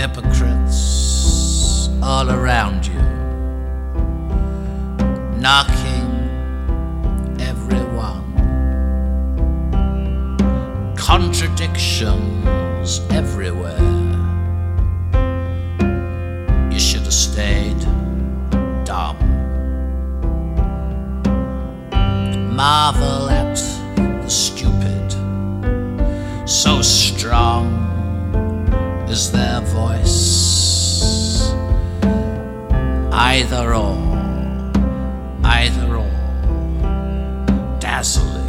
hypocrites all around you, knocking everyone, contradictions everywhere. You should have stayed dumb. Marvel at the stupid, so strong is their voice. Either or, dazzling.